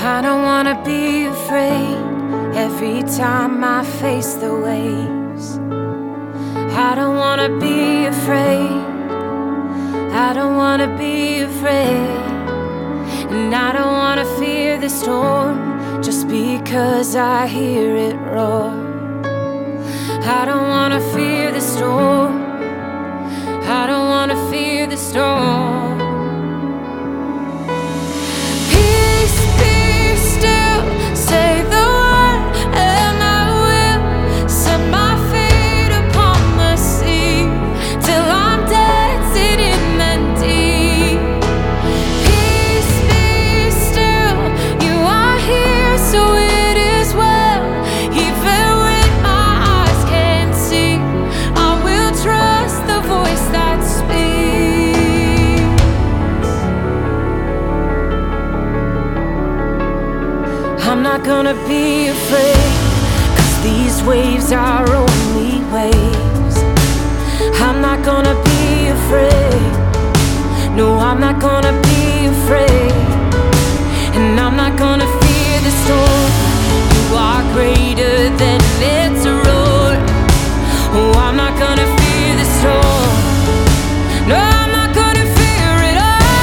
I don't wanna be afraid every time I face the waves. I don't wanna be afraid. I don't wanna be afraid. And I don't wanna fear the storm just because I hear it roar. I don't wanna fear the storm. I don't wanna fear the storm. Peace, be still, say the word, and I will set my feet upon the sea till I'm dancing in the deep. Peace, be still, you are here, so it is well. Even when my eyes can't see, I will trust the voice that speaks. I'm not gonna be afraid, 'cause these waves are only waves. I'm not gonna be afraid. No, I'm not gonna be afraid. And I'm not gonna fear the storm. You are greater than its roar. Oh, I'm not gonna fear the storm. No, I'm not gonna fear it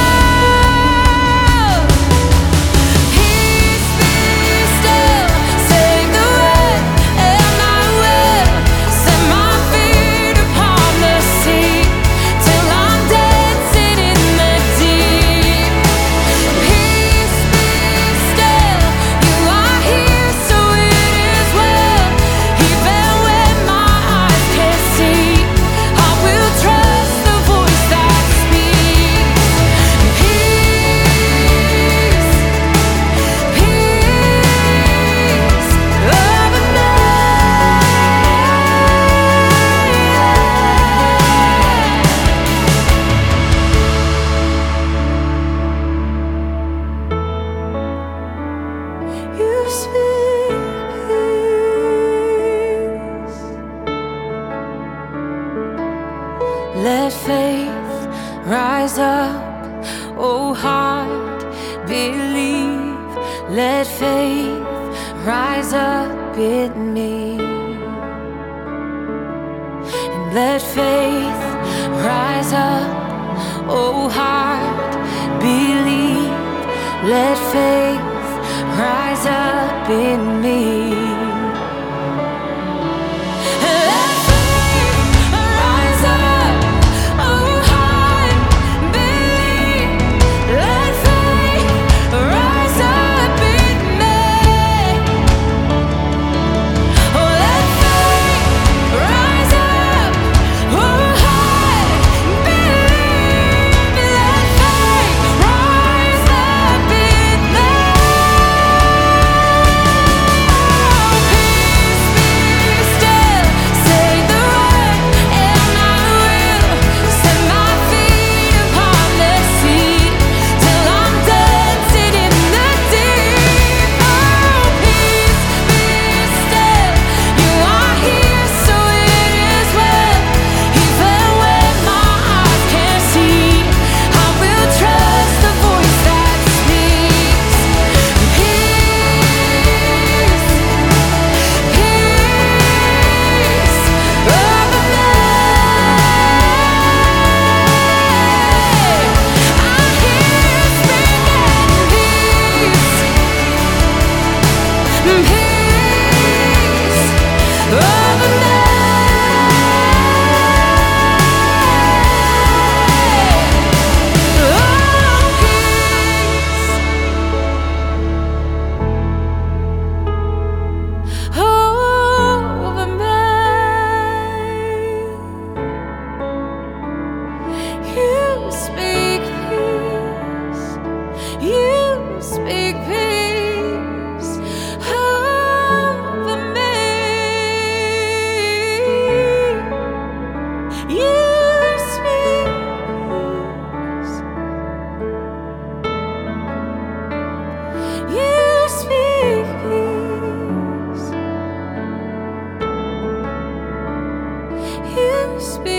all. Peace, be still, say the word, and I will set my feet upon the sea till I'm dancing in the deep. Peace, be still, you are here, so it is well. Even when my eyes can't see, I will trust the voice that speaks. Peace, peace over me. You speak peace. Let faith rise up, oh heart, believe. Let faith rise up in me. And let faith rise up, oh heart, believe. Let faith rise up in me. Let faith rise up, oh heart, believe. Let faith rise up in me. Oh, let faith rise up, oh heart, believe. Let faith rise up in me. Peace, be still, say the word, and I will set my feet upon the sea till I'm dancing in the deep. Oh, peace, be still, you are here, so it is well. Even when my eyes can't see, I will trust the voice that speaks. Peace, peace over me. I hear you speaking peace, peace over me. Oh, peace over me. You speak peace. You speak peace over me. You speak peace. You speak peace. You speak